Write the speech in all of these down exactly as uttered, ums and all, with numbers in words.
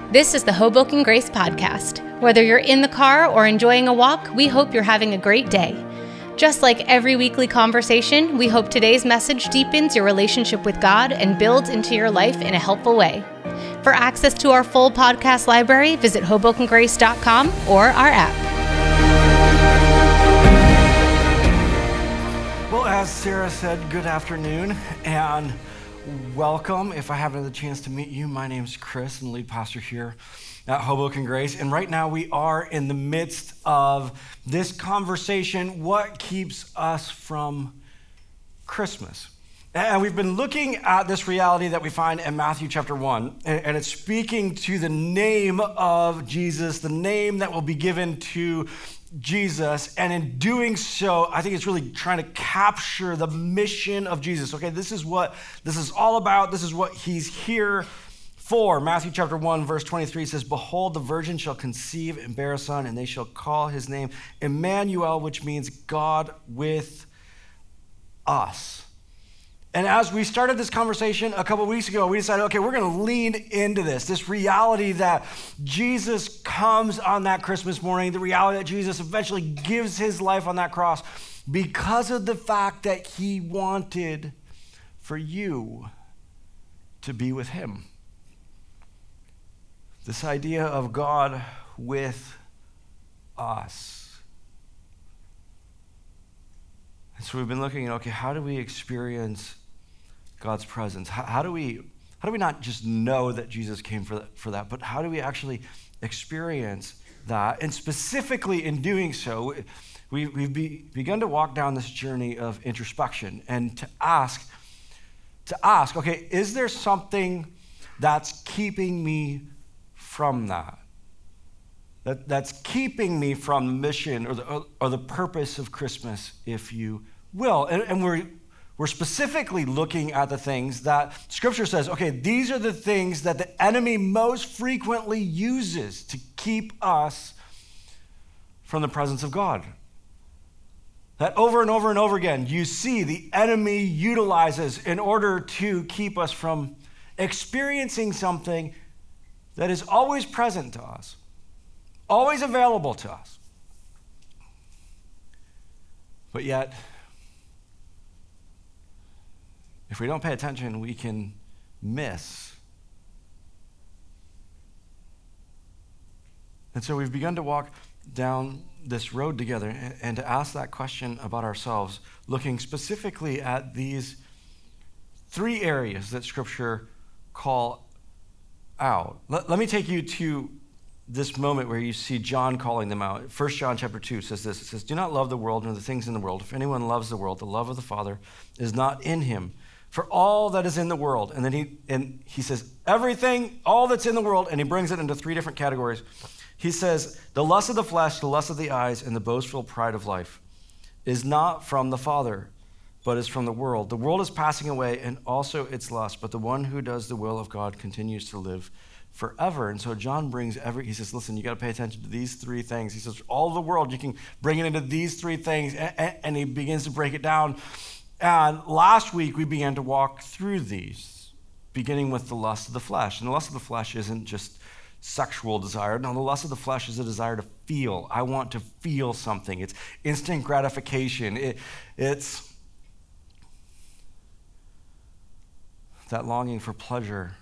This is the Hoboken Grace Podcast. Whether you're in the car or enjoying a walk, we hope you're having a great day. Just like every weekly conversation, we hope today's message deepens your relationship with God and builds into your life in a helpful way. For access to our full podcast library, visit hoboken grace dot com or our app. Well, as Sarah said, good afternoon and welcome. If I haven't had the chance to meet you, my name's Chris, and lead pastor here at Hoboken Grace. And right now we are in the midst of this conversation, what keeps us from Christmas? And we've been looking at this reality that we find in Matthew chapter one, and it's speaking to the name of Jesus, the name that will be given to Jesus, and in doing so, I think it's really trying to capture the mission of Jesus. Okay, this is what this is all about. This is what he's here for. Matthew chapter one, verse twenty-three says, "Behold, the virgin shall conceive and bear a son, and they shall call his name Emmanuel," which means God with us. And as we started this conversation a couple weeks ago, we decided, okay, we're going to lean into this, this reality that Jesus comes on that Christmas morning, the reality that Jesus eventually gives his life on that cross because of the fact that he wanted for you to be with him. This idea of God with us. And so we've been looking at, okay, how do we experience God's presence? How, how do we how do we not just know that Jesus came for that, for that, but how do we actually experience that? And specifically in doing so, we, we've be, begun to walk down this journey of introspection and to ask, to ask, okay, is there something that's keeping me from that? That, that's keeping me from the mission or the, or, or the purpose of Christmas, if you will. And, and we're, we're specifically looking at the things that Scripture says, okay, these are the things that the enemy most frequently uses to keep us from the presence of God. That over and over and over again, you see the enemy utilizes in order to keep us from experiencing something that is always present to us. Always available to us. But yet, if we don't pay attention, we can miss. And so we've begun to walk down this road together and, and to ask that question about ourselves, looking specifically at these three areas that Scripture call out. Let, let me take you to this moment where you see John calling them out. First John chapter two says this. It says, "Do not love the world nor the things in the world. If anyone loves the world, the love of the Father is not in him. For all that is in the world," and then he and he says, everything, all that's in the world, and he brings it into three different categories. He says, "The lust of the flesh, the lust of the eyes, and the boastful pride of life is not from the Father, but is from the world. The world is passing away, and also its lust, but the one who does the will of God continues to live forever." And so John brings every, he says, listen, you got to pay attention to these three things. He says, all the world, you can bring it into these three things. And, and he begins to break it down. And last week, we began to walk through these, beginning with the lust of the flesh. And the lust of the flesh isn't just sexual desire. No, the lust of the flesh is a desire to feel. I want to feel something. It's instant gratification. It, it's that longing for pleasure.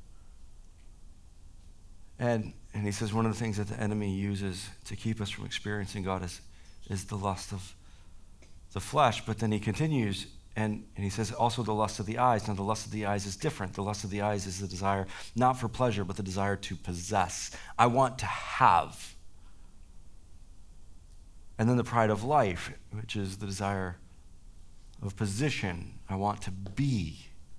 And, and he says one of the things that the enemy uses to keep us from experiencing God is, is the lust of the flesh. But then he continues and, and he says also the lust of the eyes. Now the lust of the eyes is different. The lust of the eyes is the desire not for pleasure, but the desire to possess. I want to have. And then the pride of life, which is the desire of position. I want to be.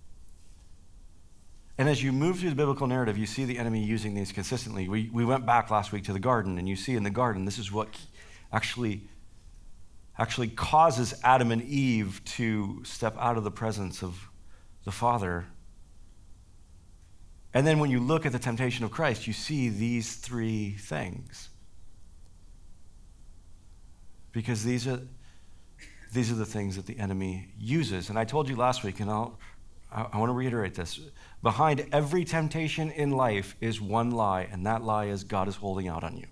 And as you move through the biblical narrative, you see the enemy using these consistently. We, we went back last week to the garden, and you see in the garden, this is what actually, actually causes Adam and Eve to step out of the presence of the Father. And then when you look at the temptation of Christ, you see these three things. Because these are, these are the things that the enemy uses. And I told you last week, and I'll I, I want to reiterate this. Behind every temptation in life is one lie, and that lie is God is holding out on you.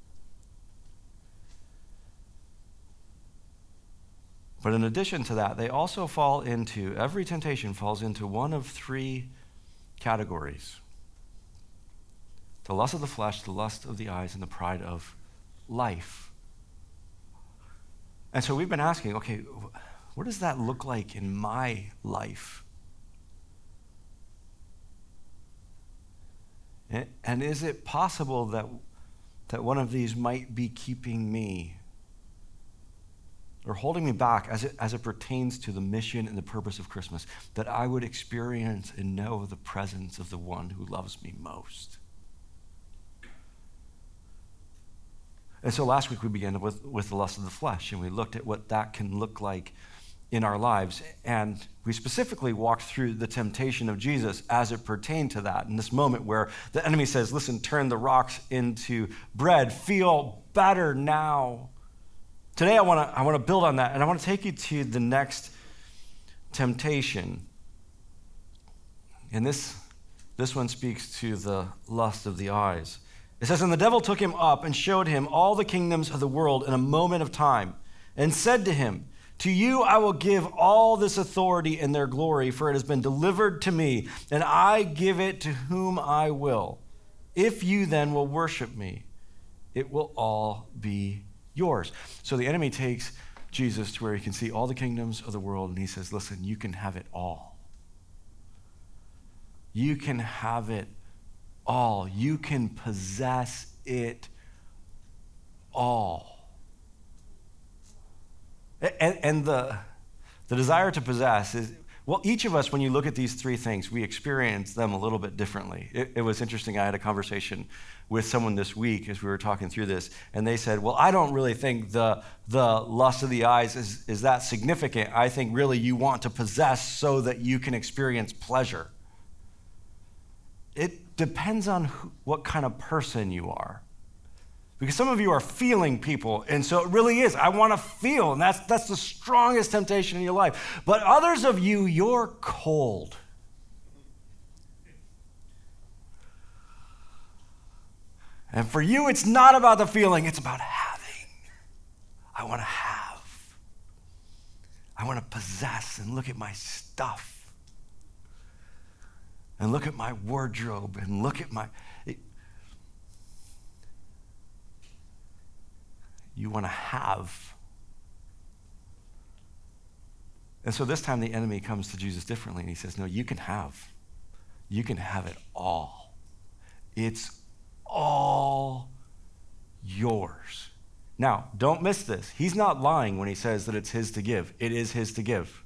But in addition to that, they also fall into, every temptation falls into one of three categories: the lust of the flesh, the lust of the eyes, and the pride of life. And so we've been asking, okay, what does that look like in my life? And is it possible that, that one of these might be keeping me or holding me back as it, as it pertains to the mission and the purpose of Christmas, that I would experience and know the presence of the one who loves me most? And so last week we began with, with the lust of the flesh, and we looked at what that can look like in our lives. And we specifically walked through the temptation of Jesus as it pertained to that. In this moment where the enemy says, listen, turn the rocks into bread, feel better now. Today I want to I want to build on that, and I want to take you to the next temptation. And this, this one speaks to the lust of the eyes. It says, and the devil took him up and showed him all the kingdoms of the world in a moment of time, and said to him, to you I will give all this authority and their glory, for it has been delivered to me, and I give it to whom I will. If you then will worship me, it will all be yours. So the enemy takes Jesus to where he can see all the kingdoms of the world, and he says, listen, you can have it all. You can have it all. You can possess it all. And, and the, the desire to possess is, well, each of us, when you look at these three things, we experience them a little bit differently. It, it was interesting. I had a conversation with someone this week as we were talking through this, and they said, well, I don't really think the, the lust of the eyes is, is that significant. I think really you want to possess so that you can experience pleasure. It depends on who, what kind of person you are. Because some of you are feeling people, and so it really is, I want to feel, and that's, that's the strongest temptation in your life. But others of you, you're cold. And for you, it's not about the feeling, it's about having. I want to have. I want to possess and look at my stuff. And look at my wardrobe, and look at my... It, you want to have. And so this time the enemy comes to Jesus differently, and he says, no, you can have. You can have it all. It's all yours. Now, don't miss this. He's not lying when he says that it's his to give. It is his to give.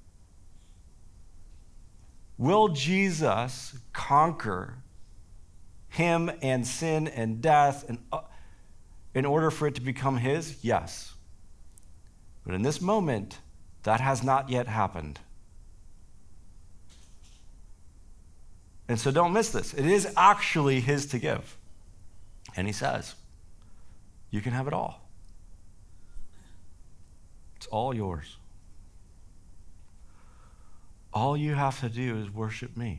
Will Jesus conquer him and sin and death and uh, in order for it to become his? Yes. But in this moment, that has not yet happened. And so don't miss this. It is actually his to give. And he says, you can have it all. It's all yours. All you have to do is worship me.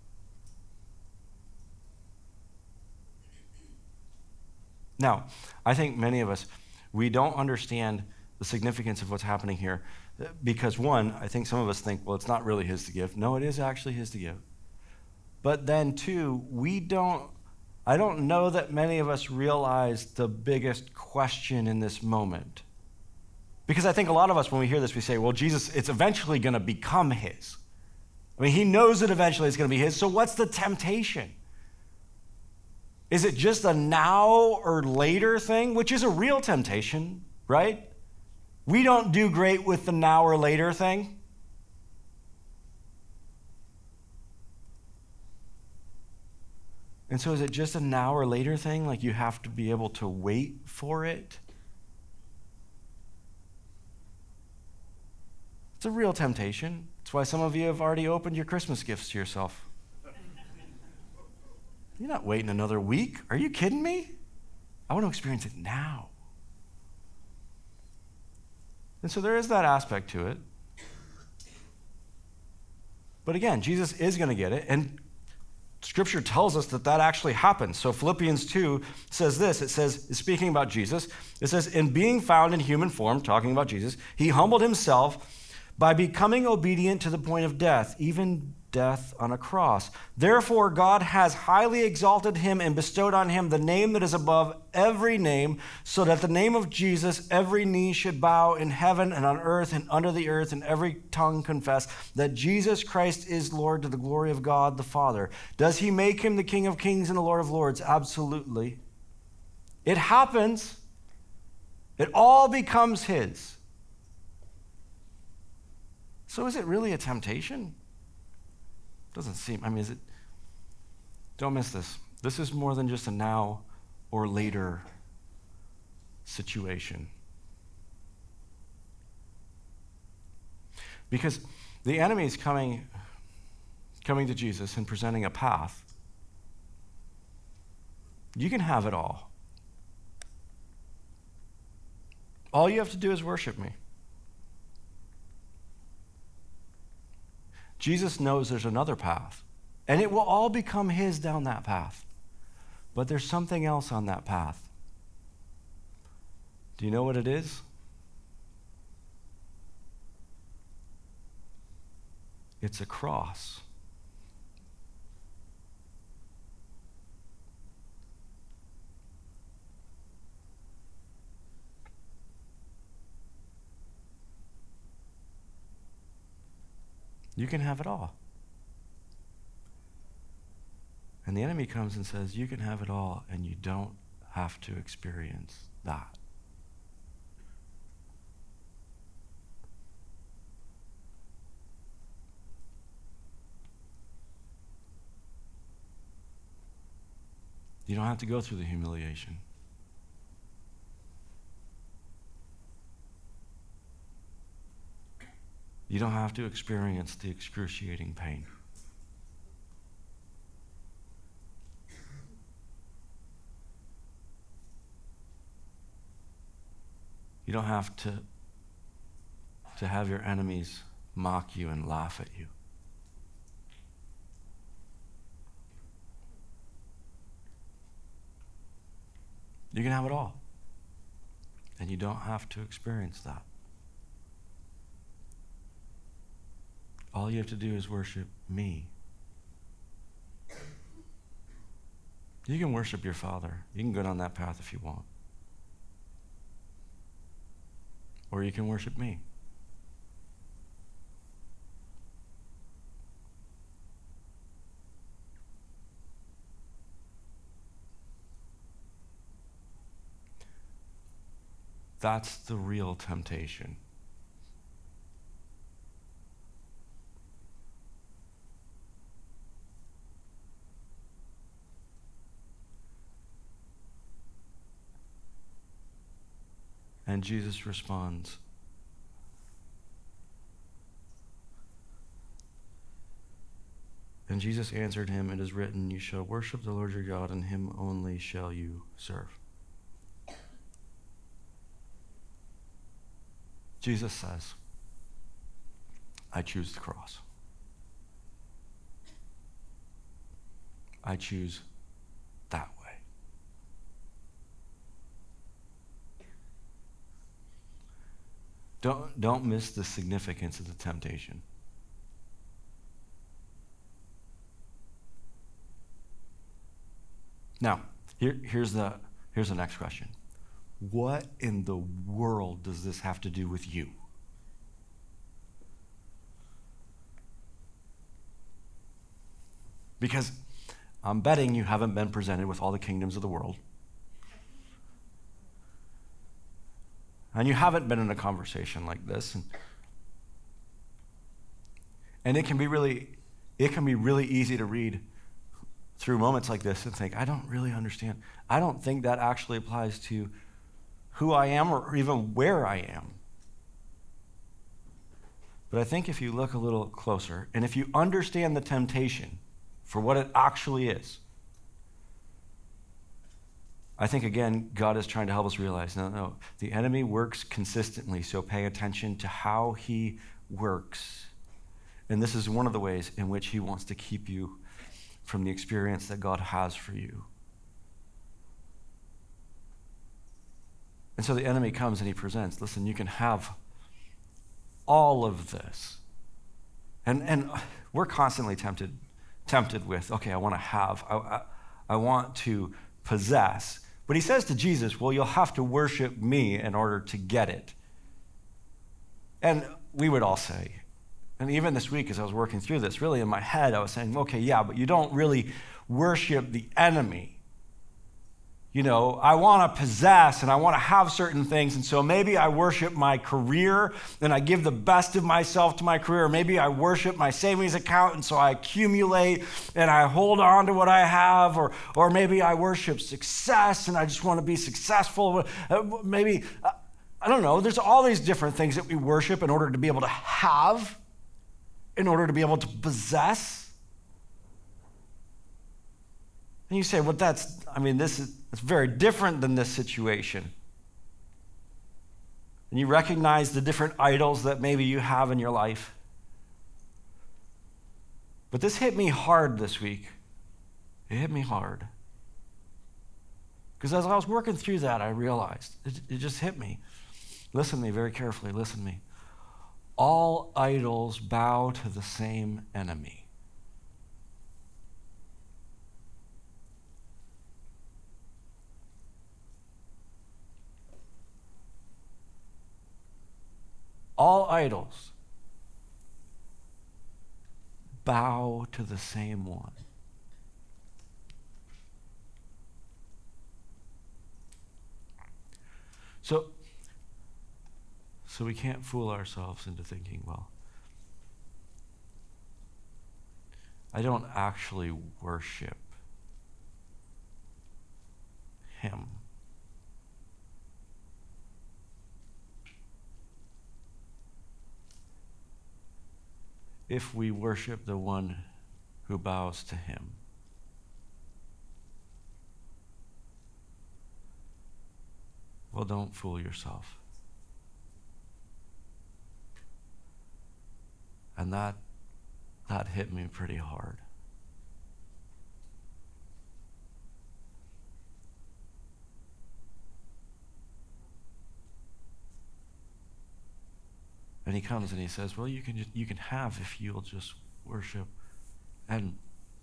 Now, I think many of us, we don't understand the significance of what's happening here because, one, I think some of us think, well, it's not really his to give. No, it is actually his to give. But then, two, we don't, I don't know that many of us realize the biggest question in this moment. Because I think a lot of us, when we hear this, we say, well, Jesus, it's eventually going to become his. I mean, he knows that eventually it's going to be his, so what's the temptation? Is it just a now or later thing, which is a real temptation, right? We don't do great with the now or later thing. And so is it just a now or later thing, like you have to be able to wait for it? It's a real temptation. That's why some of you have already opened your Christmas gifts to yourself. You're not waiting another week. Are you kidding me? I want to experience it now. And so there is that aspect to it. But again, Jesus is going to get it, and Scripture tells us that that actually happens. So Philippians two says this. It says, speaking about Jesus, it says, in being found in human form, talking about Jesus, he humbled himself by becoming obedient to the point of death, even death on a cross. Therefore, God has highly exalted him and bestowed on him the name that is above every name, so that the name of Jesus every knee should bow in heaven and on earth and under the earth, and every tongue confess that Jesus Christ is Lord, to the glory of God the Father. Does he make him the King of Kings and the Lord of Lords? Absolutely. It happens. It all becomes his. So is it really a temptation? Doesn't seem, I mean, is it? Don't miss this. This is more than just a now or later situation. Because the enemy is coming, coming to Jesus and presenting a path. You can have it all. All you have to do is worship me. Jesus knows there's another path, and it will all become his down that path. But there's something else on that path. Do you know what it is? It's a cross. You can have it all. And the enemy comes and says, you can have it all, and you don't have to experience that. You don't have to go through the humiliation. You don't have to experience the excruciating pain. You don't have to, to have your enemies mock you and laugh at you. You can have it all. And you don't have to experience that. All you have to do is worship me. You can worship your Father. You can go down that path if you want. Or you can worship me. That's the real temptation. And Jesus responds, and Jesus answered him, it is written, you shall worship the Lord your God, and him only shall you serve. Jesus says, I choose the cross. I choose that way. Don't, don't miss the significance of the temptation. Now, here, here's, the, here's the next question. What in the world does this have to do with you? Because I'm betting you haven't been presented with all the kingdoms of the world. And you haven't been in a conversation like this. And, and it can be really, it can be really easy to read through moments like this and think, I don't really understand. I don't think that actually applies to who I am or even where I am. But I think if you look a little closer, and if you understand the temptation for what it actually is, I think, again, God is trying to help us realize, no, no, the enemy works consistently, so pay attention to how he works. And this is one of the ways in which he wants to keep you from the experience that God has for you. And so the enemy comes and he presents, listen, you can have all of this. And and we're constantly tempted tempted with, okay, I want to have, I, I, I want to possess. But he says to Jesus, well, you'll have to worship me in order to get it. And we would all say, and even this week as I was working through this, really in my head I was saying, okay, yeah, but you don't really worship the enemy. You know, I want to possess and I want to have certain things, and so maybe I worship my career and I give the best of myself to my career. Or maybe I worship my savings account, and so I accumulate and I hold on to what I have. Or, or maybe I worship success and I just want to be successful. Maybe, I don't know, there's all these different things that we worship in order to be able to have, in order to be able to possess. And you say, well, that's, I mean, this is, it's very different than this situation. And you recognize the different idols that maybe you have in your life. But this hit me hard this week. It hit me hard. Because as I was working through that, I realized, it, it just hit me. Listen to me very carefully, listen to me. All idols bow to the same enemy. All idols bow to the same one. So, so we can't fool ourselves into thinking, well, I don't actually worship him. If we worship the one who bows to him. Well, don't fool yourself. And that that hit me pretty hard. And he comes and he says, well, you can just, you can have if you'll just worship. And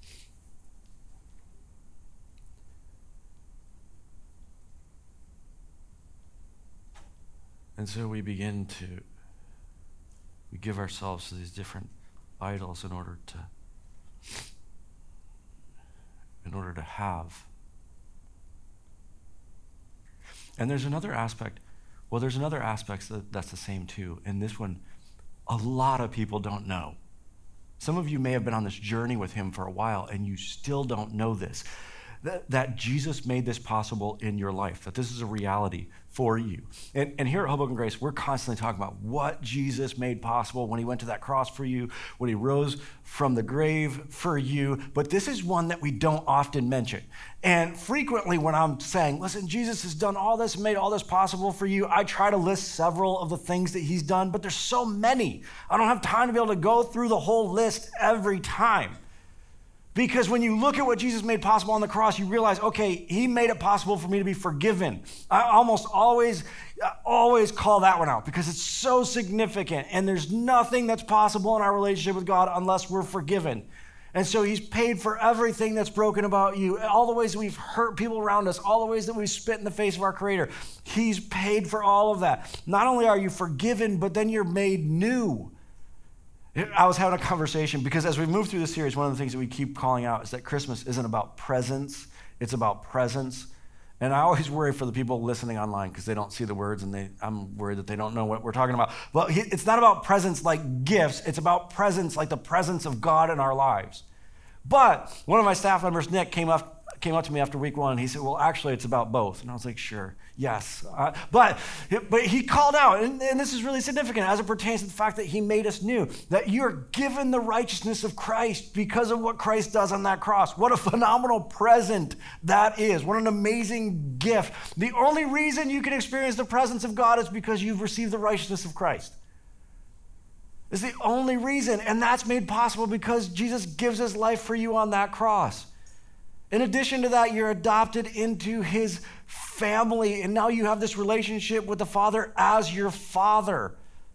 and so we begin to, we give ourselves to these different idols in order to, in order to have. And there's another aspect. Well, there's another aspect that, that's the same too. And this one, a lot of people don't know. Some of you may have been on this journey with him for a while and you still don't know this. That, that Jesus made this possible in your life, that this is a reality for you. And, and here at Hoboken Grace, we're constantly talking about what Jesus made possible when he went to that cross for you, when he rose from the grave for you. But this is one that we don't often mention. And frequently when I'm saying, listen, Jesus has done all this, made all this possible for you, I try to list several of the things that he's done, but there's so many. I don't have time to be able to go through the whole list every time. Because when you look at what Jesus made possible on the cross, you realize, okay, he made it possible for me to be forgiven. I almost always, always call that one out because it's so significant. And there's nothing that's possible in our relationship with God unless we're forgiven. And so he's paid for everything that's broken about you, all the ways that we've hurt people around us, all the ways that we've spit in the face of our Creator. He's paid for all of that. Not only are you forgiven, but then you're made new. I was having a conversation because as we move through this series, one of the things that we keep calling out is that Christmas isn't about presents, it's about presence. And I always worry for the people listening online because they don't see the words and they, I'm worried that they don't know what we're talking about. Well, it's not about presents like gifts, it's about presence like the presence of God in our lives. But one of my staff members, Nick, came up came up to me after week one and he said, well, actually it's about both. And I was like, sure, yes. Uh, but, but he called out, and, and this is really significant as it pertains to the fact that he made us new, that you're given the righteousness of Christ because of what Christ does on that cross. What a phenomenal present that is. What an amazing gift. The only reason you can experience the presence of God is because you've received the righteousness of Christ. It's the only reason, and that's made possible because Jesus gives his life for you on that cross. In addition to that, you're adopted into his family, and now you have this relationship with the Father as your Father.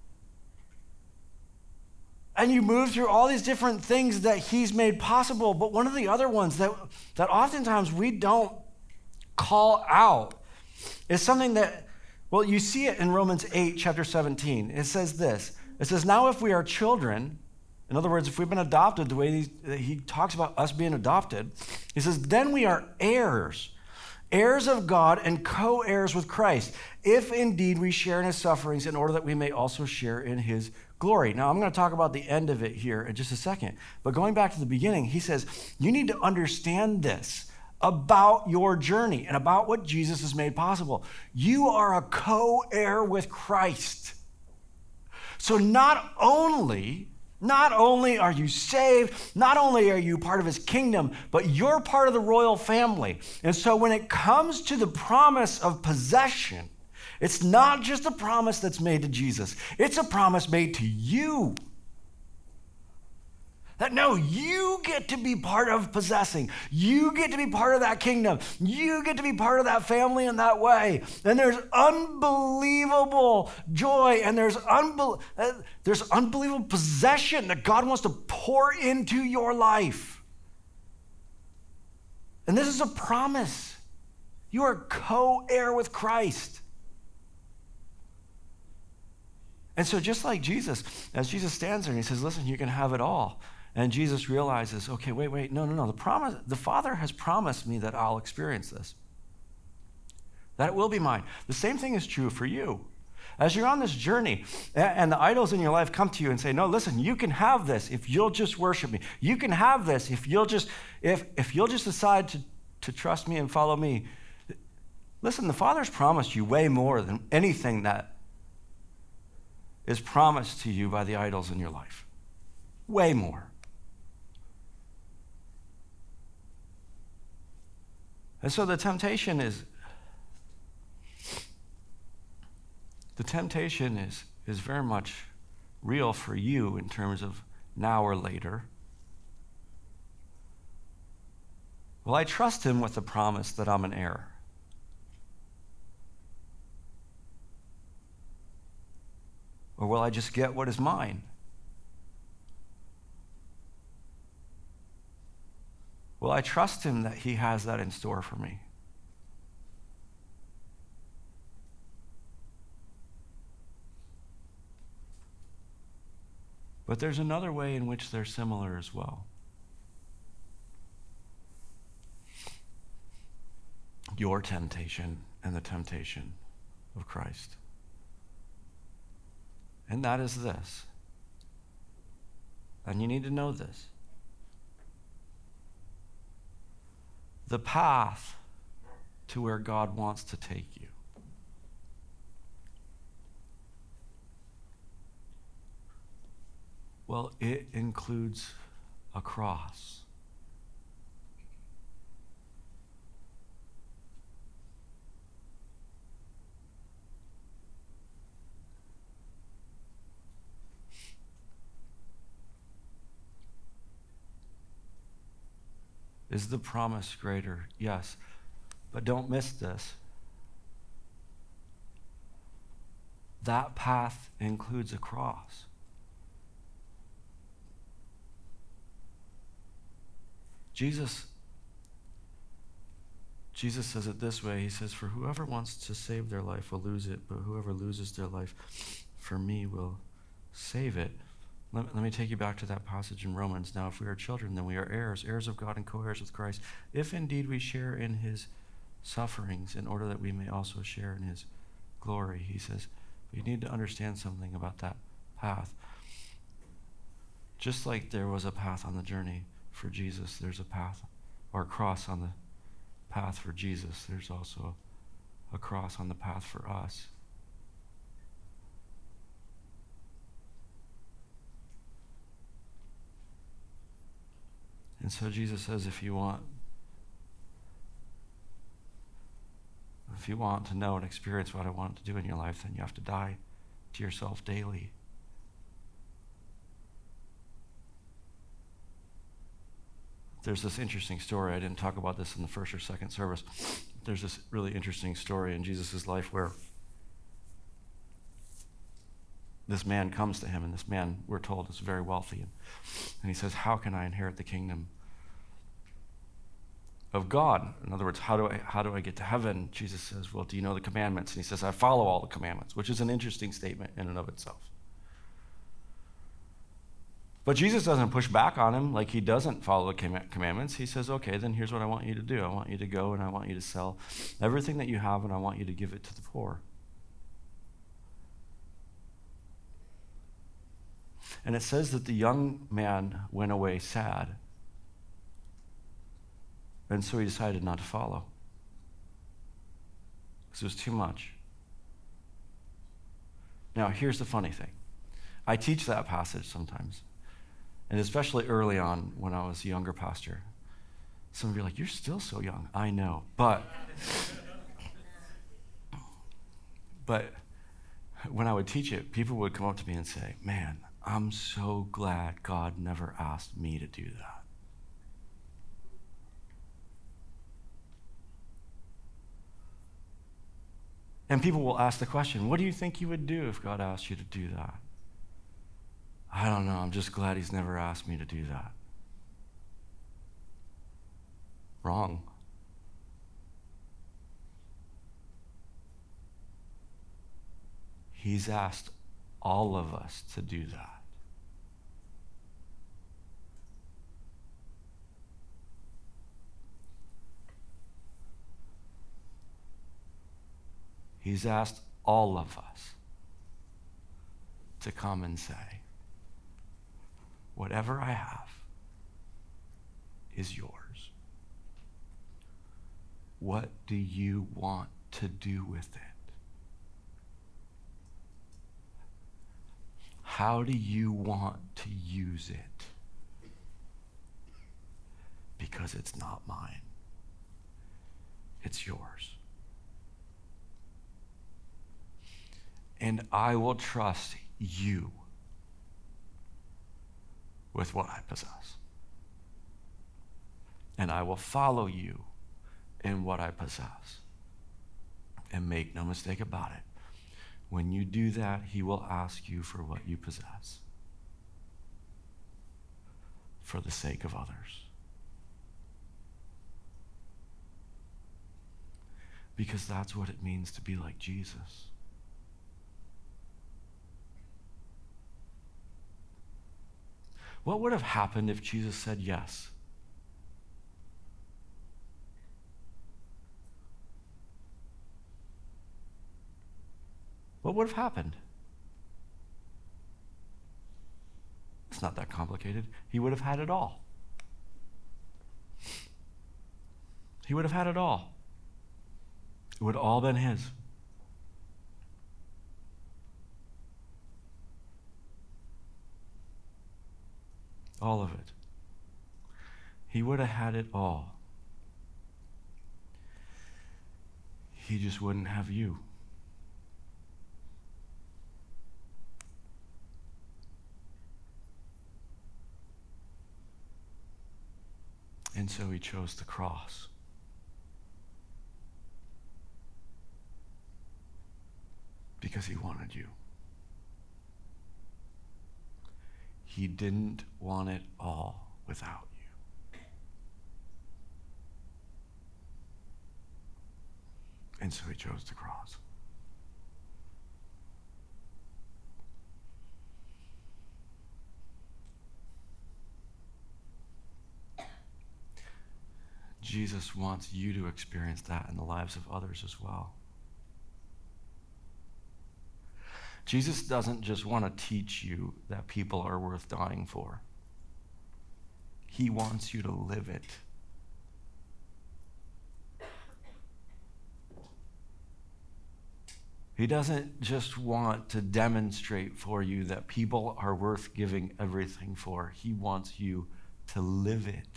And you move through all these different things that he's made possible, but one of the other ones that, that oftentimes we don't call out is something that, well, you see it in Romans eight, chapter seventeen. It says this. It says, now if we are children, in other words, if we've been adopted the way he, he talks about us being adopted, he says, then we are heirs, heirs of God and co-heirs with Christ, if indeed we share in his sufferings in order that we may also share in his glory. Now, I'm going to talk about the end of it here in just a second. But going back to the beginning, he says, you need to understand this about your journey and about what Jesus has made possible. You are a co-heir with Christ. So not only, not only are you saved, not only are you part of his kingdom, but you're part of the royal family. And so when it comes to the promise of possession, it's not just a promise that's made to Jesus. It's a promise made to you. That no, you get to be part of possessing. You get to be part of that kingdom. You get to be part of that family in that way. And there's unbelievable joy, and there's, unbe- uh, there's unbelievable possession that God wants to pour into your life. And this is a promise. You are co-heir with Christ. And so just like Jesus, as Jesus stands there and he says, listen, you can have it all. And Jesus realizes, okay, wait, wait, no, no, no. The promise, the Father has promised me that I'll experience this, that it will be mine. The same thing is true for you. As you're on this journey and the idols in your life come to you and say, no, listen, you can have this if you'll just worship me. You can have this if you'll just, if, if you'll just decide to, to trust me and follow me. Listen, the Father's promised you way more than anything that is promised to you by the idols in your life. Way more. And so the temptation is, the temptation is, is very much real for you in terms of now or later. Will I trust him with the promise that I'm an heir? Or will I just get what is mine? Will I trust him that he has that in store for me? But there's another way in which they're similar as well. Your temptation and the temptation of Christ. And that is this. And you need to know this. The path to where God wants to take you. Well, it includes a cross. Is the promise greater? Yes. But don't miss this. That path includes a cross. Jesus, Jesus says it this way. He says, for whoever wants to save their life will lose it, but whoever loses their life for me will save it. Let, let me take you back to that passage in Romans. Now, if we are children, then we are heirs, heirs of God and co-heirs with Christ, if indeed we share in his sufferings, in order that we may also share in his glory. He says, we need to understand something about that path. Just like there was a path on the journey for Jesus, there's a path, or a cross on the path for Jesus. There's also a cross on the path for us. And so Jesus says, if you want, if you want to know and experience what I want to do in your life, then you have to die to yourself daily. There's this interesting story. I didn't talk about this in the first or second service. There's this really interesting story in Jesus' life where this man comes to him, and this man, we're told, is very wealthy. And, and he says, how can I inherit the kingdom of God? In other words, how do I how do I get to heaven? Jesus says, well, do you know the commandments? And he says, I follow all the commandments, which is an interesting statement in and of itself. But Jesus doesn't push back on him like he doesn't follow the commandments. He says, okay, then here's what I want you to do. I want you to go and I want you to sell everything that you have, and I want you to give it to the poor. And it says that the young man went away sad. And so he decided not to follow, because it was too much. Now, here's the funny thing. I teach that passage sometimes, and especially early on when I was a younger pastor. Some of you are like, you're still so young. I know, but but when I would teach it, people would come up to me and say, man, I'm so glad God never asked me to do that. And people will ask the question, what do you think you would do if God asked you to do that? I don't know. I'm just glad he's never asked me to do that. Wrong. He's asked all of us to do that. He's asked all of us to come and say, whatever I have is yours. What do you want to do with it? How do you want to use it? Because it's not mine. It's yours. And I will trust you with what I possess. And I will follow you in what I possess. And make no mistake about it, when you do that, he will ask you for what you possess for the sake of others. Because that's what it means to be like Jesus. What would have happened if Jesus said yes? What would have happened? It's not that complicated. He would have had it all. He would have had it all. It would have all been his. All of it. He would have had it all. He just wouldn't have you. And so he chose the cross. Because he wanted you. He didn't want it all without you. And so he chose the cross. Jesus wants you to experience that in the lives of others as well. Jesus doesn't just want to teach you that people are worth dying for. He wants you to live it. He doesn't just want to demonstrate for you that people are worth giving everything for. He wants you to live it.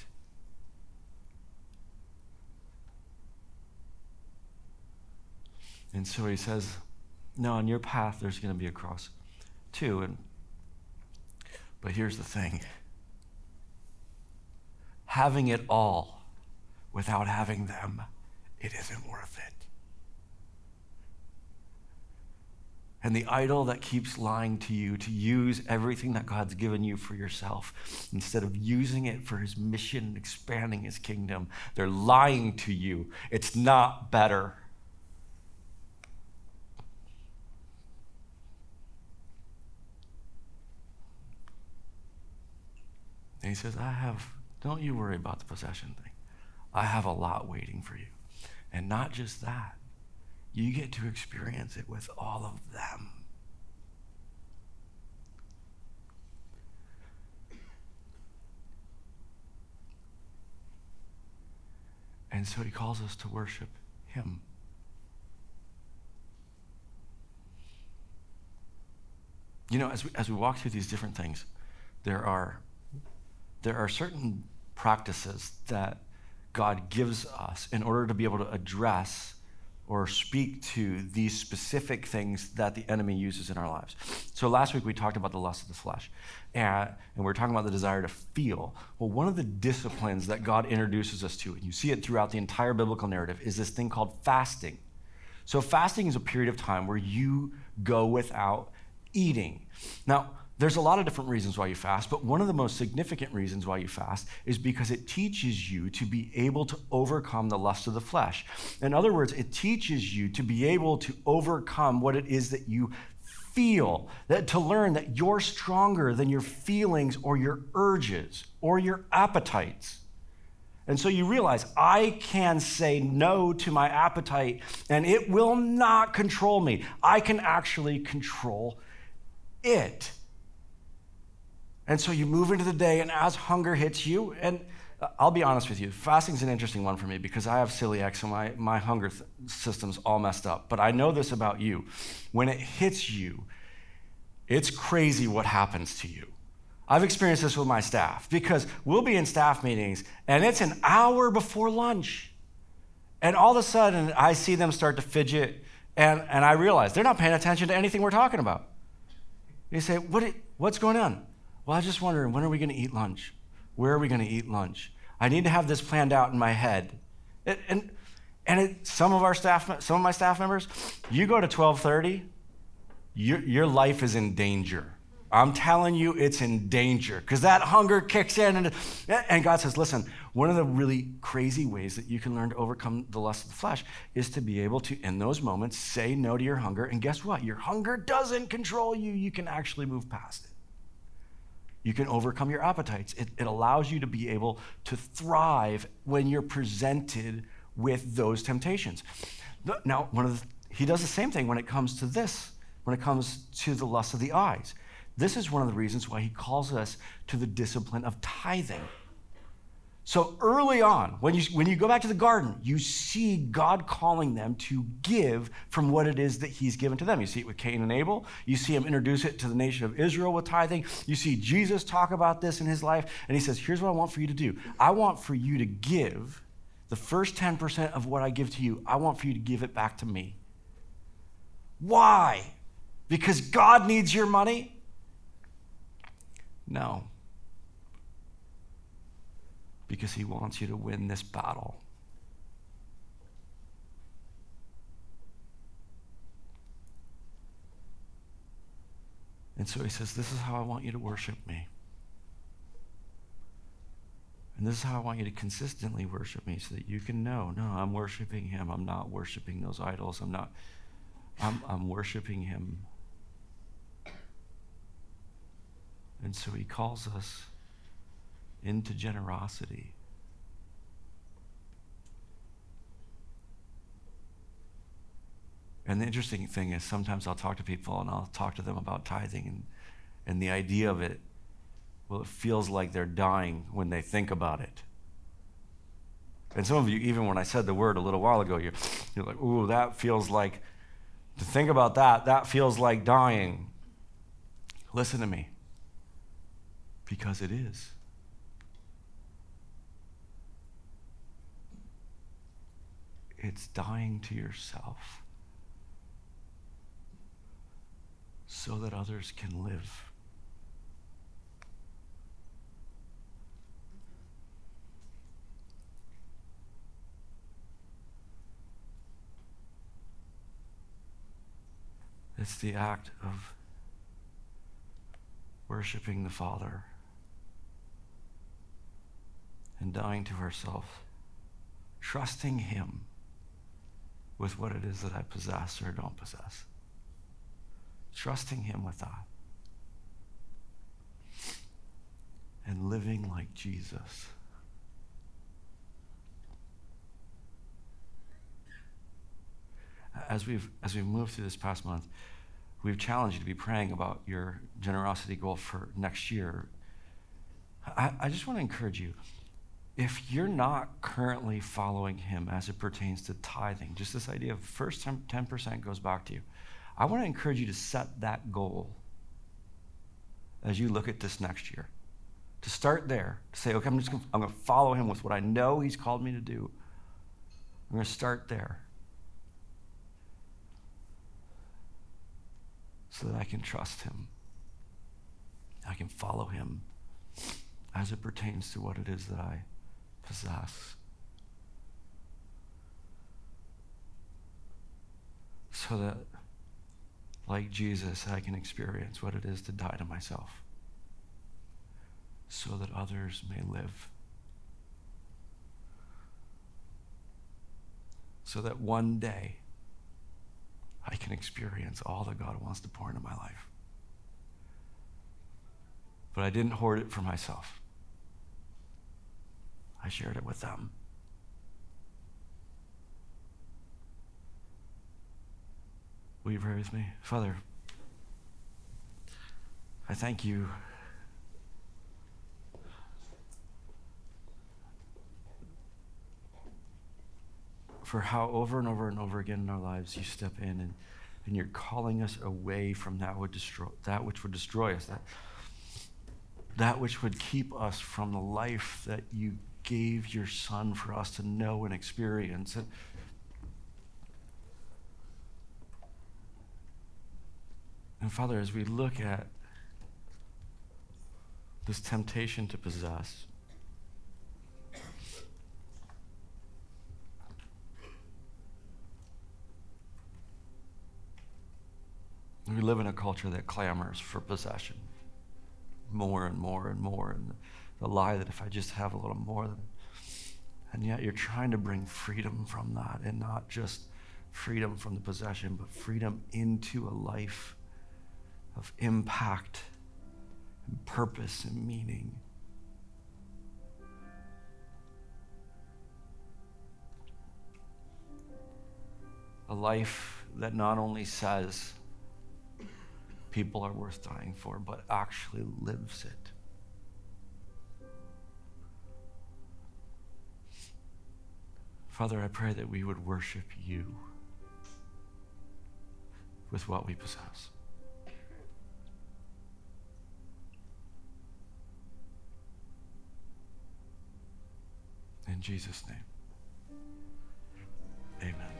And so he says, no, on your path there's going to be a cross too. And but here's the thing. having it all without having them, it isn't worth it. And the idol that keeps lying to you to use everything that God's given you for yourself instead of using it for his mission and expanding his kingdom, they're lying to you. It's not better. And he says, I have, don't you worry about the possession thing. I have a lot waiting for you. And not just that, you get to experience it with all of them. And so he calls us to worship him. You know, as we, as we walk through these different things, there are, there are certain practices that God gives us in order to be able to address or speak to these specific things that the enemy uses in our lives. So last week we talked about the lust of the flesh, and, and we we're talking about the desire to feel. Well, one of the disciplines that God introduces us to, and you see it throughout the entire biblical narrative, is this thing called fasting. So fasting is a period of time where you go without eating. Now, there's a lot of different reasons why you fast, but one of the most significant reasons why you fast is because it teaches you to be able to overcome the lust of the flesh. In other words, it teaches you to be able to overcome what it is that you feel, that to learn that you're stronger than your feelings or your urges or your appetites. And so you realize, I can say no to my appetite and it will not control me. I can actually control it. And so you move into the day, and as hunger hits you, and I'll be honest with you, fasting's an interesting one for me because I have celiac, so my, my hunger th- system's all messed up. But I know this about you. When it hits you, it's crazy what happens to you. I've experienced this with my staff because we'll be in staff meetings, and it's an hour before lunch. And all of a sudden, I see them start to fidget, and, and I realize they're not paying attention to anything we're talking about. You say, what, what's going on? Well, I was just wondering, when are we going to eat lunch? Where are we going to eat lunch? I need to have this planned out in my head. It, and and it, some of our staff, some of my staff members, you go to twelve thirty, your, your life is in danger. I'm telling you, it's in danger because that hunger kicks in. And, and God says, listen, one of the really crazy ways that you can learn to overcome the lust of the flesh is to be able to, in those moments, say no to your hunger. And guess what? Your hunger doesn't control you. You can actually move past it. You can overcome your appetites. It, it allows you to be able to thrive when you're presented with those temptations. Now, one of the, he does the same thing when it comes to this, when it comes to the lust of the eyes. This is one of the reasons why he calls us to the discipline of tithing. So early on, when you, when you go back to the garden, you see God calling them to give from what it is that he's given to them. You see it with Cain and Abel. You see him introduce it to the nation of Israel with tithing. You see Jesus talk about this in his life, and he says, here's what I want for you to do. I want for you to give the first ten percent of what I give to you. I want for you to give it back to me. Why? Because God needs your money? No. Because he wants you to win this battle. And so he says, this is how I want you to worship me. And this is how I want you to consistently worship me so that you can know, no, I'm worshiping him. I'm not worshiping those idols. I'm not, I'm, I'm worshiping him. And so he calls us into generosity. And the interesting thing is sometimes I'll talk to people and I'll talk to them about tithing and, and the idea of it, well, it feels like they're dying when they think about it. And some of you, even when I said the word a little while ago, you're, you're like, ooh, that feels like, to think about that, that feels like dying. Listen to me. Because it is. It's dying to yourself so that others can live. It's the act of worshiping the Father and dying to ourselves, trusting him with what it is that I possess or don't possess. Trusting him with that. And living like Jesus. As we've as we've moved through this past month, we've challenged you to be praying about your generosity goal for next year. I, I just want to encourage you, if you're not currently following him as it pertains to tithing, just this idea of first ten percent goes back to you, I want to encourage you to set that goal as you look at this next year. To start there, to say, okay, I'm just gonna, I'm going to follow him with what I know he's called me to do. I'm going to start there so that I can trust him. I can follow him as it pertains to what it is that I possess. So that, like Jesus, I can experience what it is to die to myself, so that others may live. So that one day I can experience all that God wants to pour into my life. But I didn't hoard it for myself. I shared it with them. Will you pray with me? Father, I thank you for how over and over and over again in our lives you step in and, and you're calling us away from that would destroy that which would destroy us, that, that which would keep us from the life that you gave your Son for us to know and experience. And, and Father, as we look at this temptation to possess, we live in a culture that clamors for possession more and more and more, and the lie that if I just have a little more, than, and yet you're trying to bring freedom from that, and not just freedom from the possession, but freedom into a life of impact and purpose and meaning. A life that not only says people are worth dying for, but actually lives it. Father, I pray that we would worship you with what we possess. In Jesus' name, amen.